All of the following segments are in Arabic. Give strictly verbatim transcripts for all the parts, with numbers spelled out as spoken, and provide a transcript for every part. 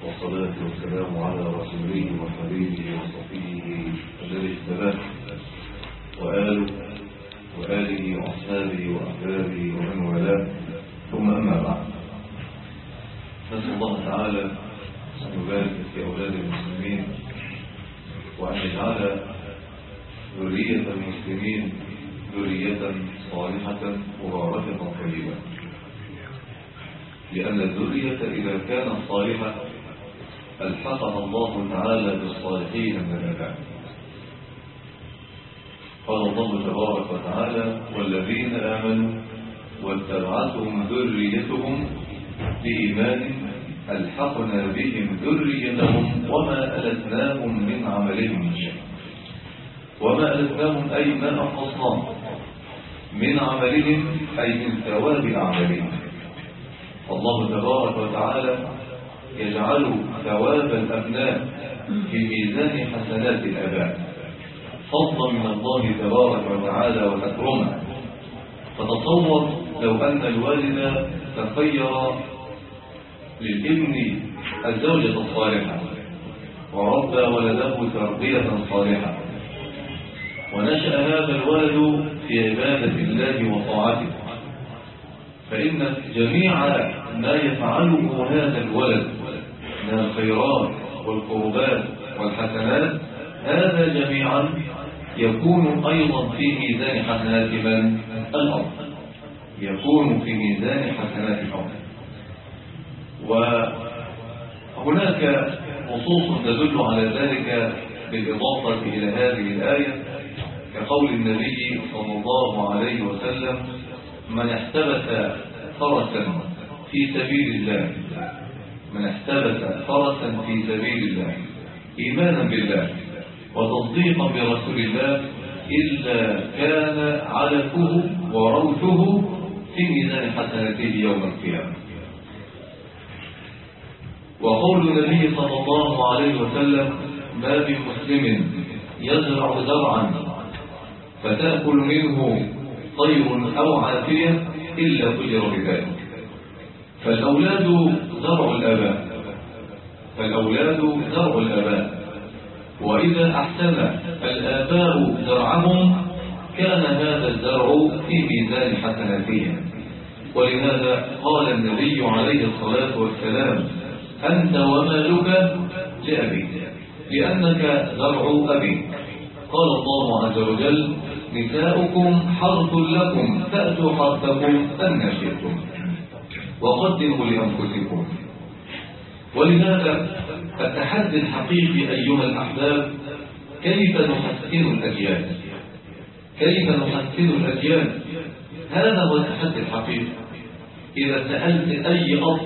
والصلاة والسلام على رسوله وحبيبه وصفيه الذي اجتباه وآله وآله وأصحابه وأحبابه ومن والاه، ثم أما بعد، نسأل الله تعالى أن يبارك في أولاد المسلمين وأن يجعل ذرية المسلمين ذرية صالحة مباركة طيبة، لأن الذرية إذا كانت صالحة ألحقها الله تعالى بالصالحين من الآباء. قال الله تبارك وتعالى: والذين آمنوا واتبعتهم ذريتهم بإيمان ألحقنا بهم ذريتهم وما ألتناهم من عملهم من شيء. وما ألتناهم أي ما أنقصناهم من عملهم، أي من ثواب أعمالهم. الله تبارك وتعالى يجعل ثواب الأبناء في ميزان حسنات الآباء فضلا من الله تبارك وتعالى وتكرما. فتصور لو أن الوالد تخير للابن الزوجة الصالحة وربى ولده تربية صالحة، ونشأ هذا الولد في عبادة الله وطاعته، فإن جميع ما يفعله هذا الولد من الخيرات والقربات والحسنات هذا جميعا يكون أيضا في ميزان حسنات من؟ الأرض، يكون في ميزان حسنات الأرض. وهناك نصوص تدل على ذلك بالإضافة إلى هذه الآية، كقول النبي صلى الله عليه وسلم: من احتبس فرسا في سبيل الله من احتبس فرسا في سبيل الله إيمانا بالله وتصديقا برسول الله إلا كان علفه وروثه في ميزان حسناته يوم القيامة. وقول النبي صلى الله عليه وسلم: ما من مسلم يزرع زرعا فتأكل منه طير أو عافية إلا أجر بذلك. فالأولاد زرع الآباء فالأولاد زرع الآباء وإذا أحسن الآباء زرعهم كان هذا الزرع في ميزان حسناتهم. ولهذا قال النبي عليه الصلاة والسلام: أنت ومالك لأبيك، لأنك زرع أبيك. قال الله عز وجل: نساؤكم حرث لكم فأتوا حرثكم أن شئتم وقدموا لأنفسكم. ولهذا التحدي الحقيقي أيها الأحباب كيف نحسن الأجيال كيف نحسن الأجيال هذا هو التحدي الحقيقي. إذا سألت أي أب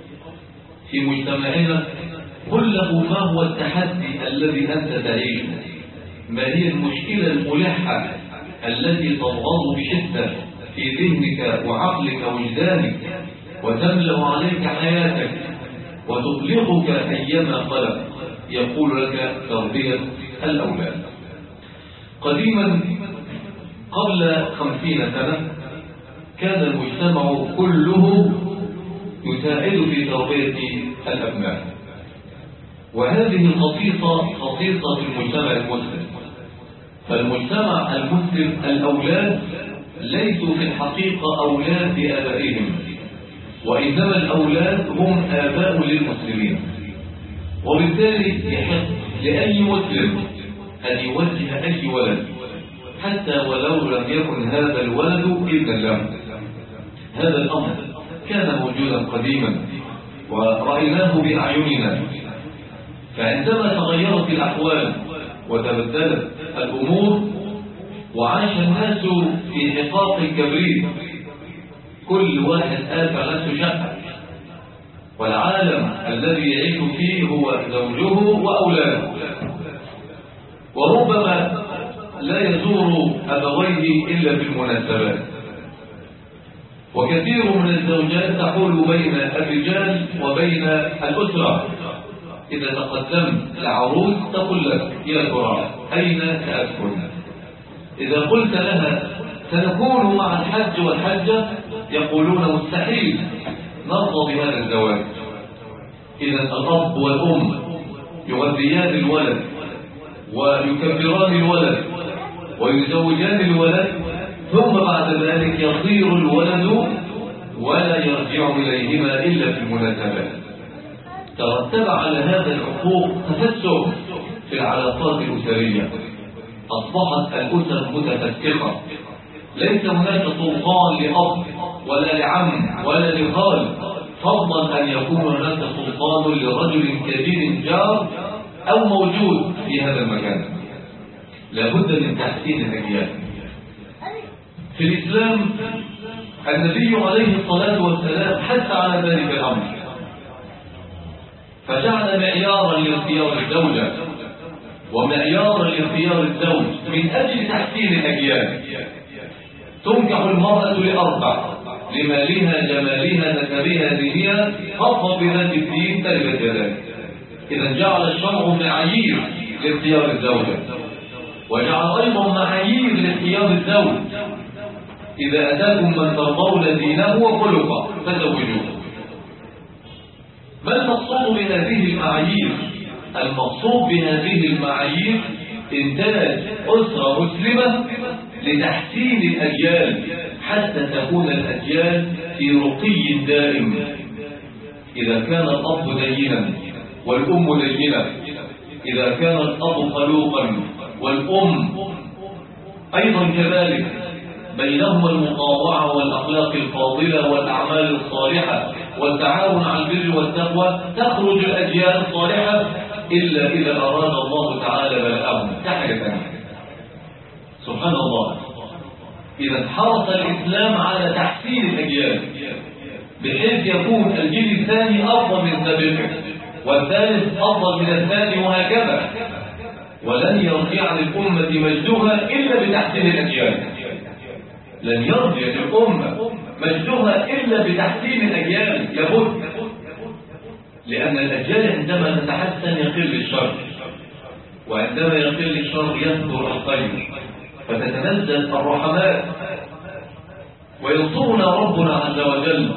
في مجتمعنا قل له: ما هو التحدي الذي أنت تعيشه؟ ما هي المشكلة الملحة التي تضغط بشدة في ذهنك وعقلك ووجدانك وتملأ عليك حياتك وتطلقك أيما قلق؟ يقول لك: تربية الأولاد. قديما قبل خمسين سنة كان المجتمع كله يساعد في تربية الأبناء، وهذه الخصيصة خصيصة المجتمع المسلم. فالمجتمع المسلم الأولاد ليسوا في الحقيقة أولاد لآبائهم، وإنما الأولاد هم آباء للمسلمين. وبالتالي يحق لأي مسلم أن يوجه أي ولد حتى ولو لم يكن هذا الولد ابنا له. هذا الأمر كان موجودا قديما ورأيناه بأعيننا، فعندما تغيرت الأحوال وتبدلت الأمور وعاش الناس في حقاق كبريت، كل واحد آتى نفسه شقة، والعالم الذي يعيش فيه هو زوجه وأولاده، وربما لا يزور أبويه إلا بالمناسبات. وكثير من الزوجات تحول بين الرجال وبين الأسرة. إذا تقدمت العروس تقول لك: يا ترى أين سأسكن؟ إذا قلت لها: سنكون مع الحج والحجة، يقولون: مستحيل نرضى بهذا الزواج. إذا الأب والأم يغذيان الولد ويكبران الولد ويزوجان الولد، ثم بعد ذلك يصير الولد ولا يرجع إليهما إلا في المناسبات. ترتب على هذا الحقوق تفسر في العلاقات الأسرية، أصبحت الأسر متفككة، ليس هناك سلطان لأب ولا لعم ولا لخال، فضلا أن يكون هناك سلطان لرجل كبير جار أو موجود في هذا المكان. لابد من تحسين الأجيال. في الإسلام النبي عليه الصلاة والسلام حث على ذلك الأمر، فجعل معيارا لاختيار الزوجة ومعيارا لاختيار الزوج من أجل تحسين الأجيال. تنكح المرأة لأربع: لمالها، جمالها، نسبها، دينها، خاصة بذات الدين تربت ذلك. إذا جعل الشرع معايير لاختيار الزوجة، وجعل أيضا معايير لاختيار الزوج: إذا أتاكم من ترضون دينه وخلقه فزوجوه. ما المقصود بهذه المعايير؟ المقصود بهذه المعايير إنتاج أسرة مسلمة لتحسين الأجيال حتى تكون الأجيال في رقي دائم. إذا كان الأب دينا والأم دينة، إذا كان الأب خلوقا والأم أيضا كذلك، بينهما المطاوعة والأخلاق الفاضلة والأعمال الصالحة والتعاون على البر والتقوى، تخرج الأجيال الصالحة، إلا إذا أراد الله تعالى بلاءهم تحركا. سبحان الله. إذا حرص الإسلام على تحسين الأجيال بحيث يكون الجيل الثاني أفضل من سابقه والثالث أفضل من الثاني وهكذا، ولن يرجع للأمة مجدها إلا بتحسين الأجيال. لن يرجع للأمة مجدها إلا بتحسين الأجيال، لابد، لأن الأجيال عندما تتحسن يقل الشر، وعندما يقل الشر يكثر الخير، فتتنزل الرحمات وينصرنا ربنا عز وجل،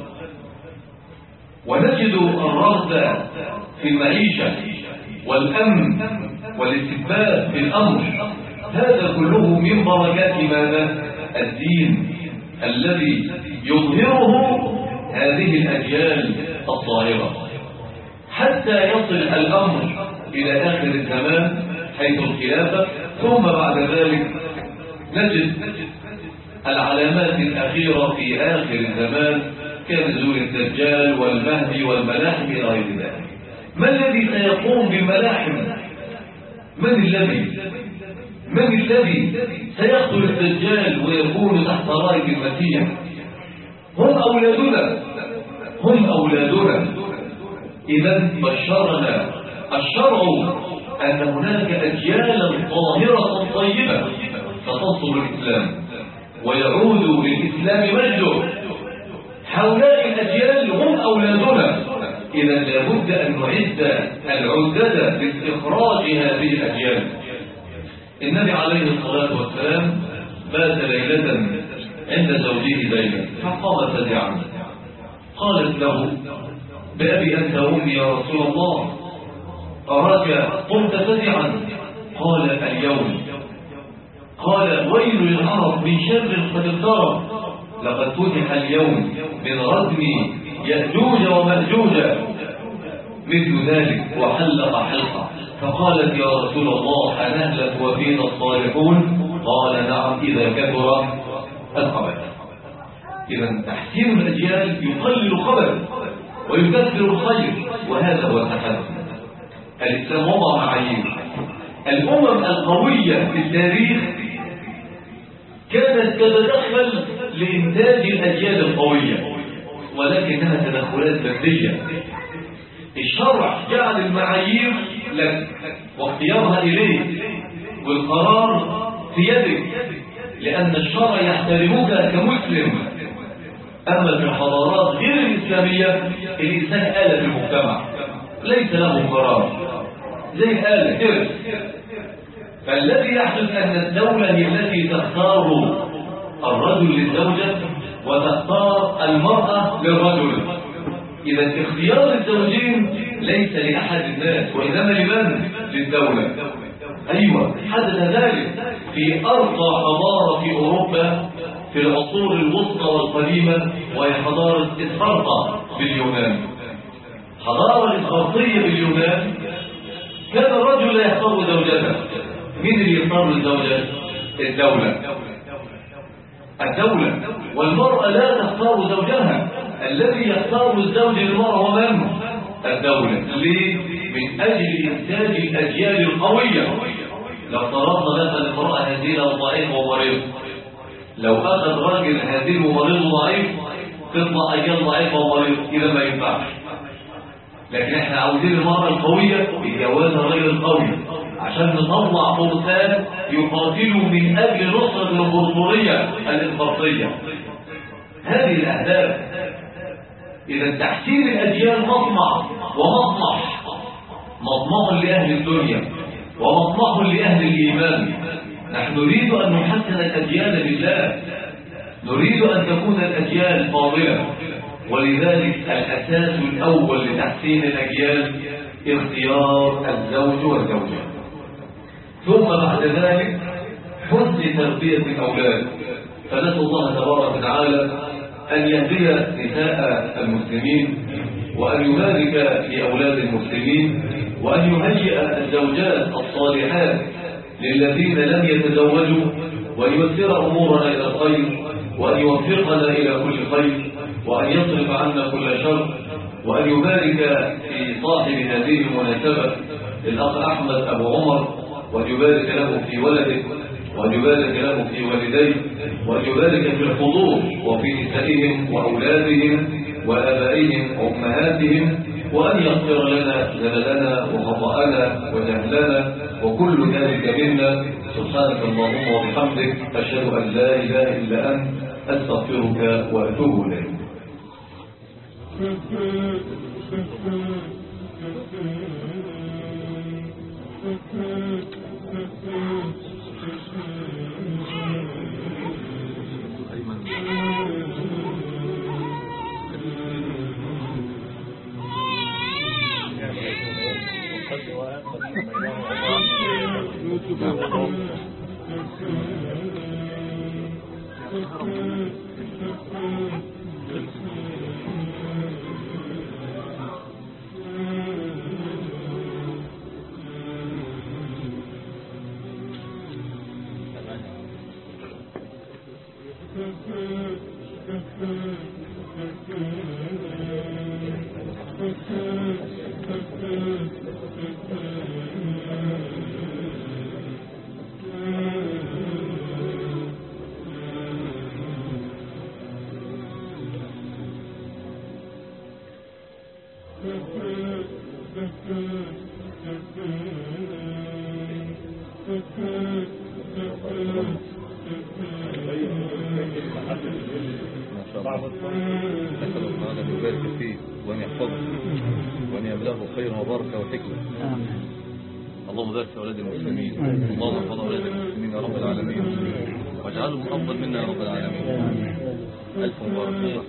ونجد الرغبة في المعيشة والأمن والاستثبات في الأمر. هذا كله من بركات ماذا؟ الدين الذي يظهره هذه الأجيال الطاهرة، حتى يصل الأمر إلى آخر الزمان حيث الخلافة. ثم بعد ذلك نجد العلامات الأخيرة في آخر الزمان كنزول الدجال والمهدي والملاحم إلى غير ذلك. ما الذي سيقوم بالملاحم؟ من الذي من الذي سيقتل الدجال ويكون تحت راية المسيح؟ هم أولادنا، هم أولادنا. إذا بشرنا الشرع أن هناك أجيالا طاهرة طيبة ستنصر الإسلام ويعود للإسلام مجده. هؤلاء الأجيال هم أولادنا. إذا لابد أن نعد العدة لاستخراج هذه الأجيال. النبي عليه الصلاة والسلام بات ليلة عند زوجه زينب فقام فزعا، قالت له: بأبي أنت وأمي يا رسول الله، أراك قمت فزعا. قال: اليوم. قال: ويل للعرب من شر قد اقترب، لقد فتح اليوم من ردم يأجوج ومأجوج مثل ذلك وحلق حلقة. فقالت: يا رسول الله أنهلك وفينا الصالحون؟ قال: نعم إذا كثر الخبث. إذا تحسين الأجيال يقلل الخبث ويكثر الخير، وهذا هو التحسن. الإسلام وضع معايير. الأمم القوية في التاريخ كانت تتدخل لإنتاج الأجيال القوية، ولكنها تدخلات مادية. الشرع جعل المعايير لك واختيارها إليك، والقرار في يدك، لأن الشرع يحترمك كمسلم. أما في الحضارات غير الإسلامية الإنسان آلة في المجتمع، ليس له قرار، زي الآلة كده. فالذي يحدث أن الدولة هي التي تختار الرجل للزوجة وتختار المرأة للرجل. إذا اختيار الزوجين ليس لأحد الناس وإنما لمن؟ للدولة. أيوة، حدث ذلك في أرقى حضارة في أوروبا في العصور الوسطى والقديمة، وهي حضارة إسفارتا باليونان. حضارة الإسفارطية باليونان كان الرجل لا يختار زوجته. مين اللي يختار الزوجة؟ الدولة. الدولة. والمرأة لا تختار زوجها، الذي يختار الزوج للمرأة هو من؟ الدولة. ليه؟ من أجل إنتاج الأجيال القوية. لو طرفنا مثلا المرأة هزيلة وضعيفة ومريضة، لو أخذ راجل هزيل ومريض وضعيف تطلع أجيال ضعيفة ومريض، إذا ما ينفعش. لكن احنا عاوزين المرأة القوية بجوازها غير القوي، عشان نطلع فرسان يقاتلوا من أجل نصرة الإمبراطورية الإسفارطية. هذه الأهداف. إذا تحسين الأجيال مطمع ومطمح، مطمح لأهل الدنيا ومطمح لأهل الإيمان. نحن نريد أن نحسن الأجيال لله، نريد أن تكون الأجيال فاضلة، ولذلك الأساس الأول لتحسين الأجيال اختيار الزوج والزوجة، ثم بعد ذلك حسن تربية الأولاد. فنسأل الله تبارك وتعالى أن يهدي نساء المسلمين، وأن يبارك في أولاد المسلمين، وأن يهيئ الزوجات الصالحات للذين لم يتزوجوا، وأن ييسر أمورنا إلى الخير، وأن يوفقنا إلى كل خير، وأن يصرف عنا كل شر، وأن يبارك في صاحب هذه المناسبة الأخ أحمد أبو عمر، وأن يبارك له في ولده، وأن يبارك له في والديه، وأن يبارك في الحضور وفي نسائهم وأولادهم وآبائهم وأمهاتهم، وأن يغفر لنا زللنا وخطأنا وجهلنا وكل ذلك منا. سبحانك اللهم وبحمدك، أشهد أن لا إله إلا أنت، أستغفرك وأتوب إليك. اللهم بارك في أولاد المسلمين، اللهم احفظ أولاد المسلمين يا رب العالمين، واجعلهم أفضل منا يا رب العالمين. ألف مبارك.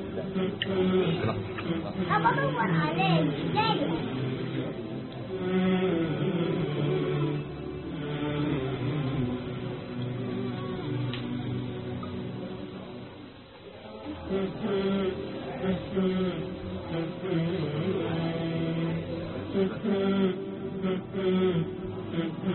Mm-hmm.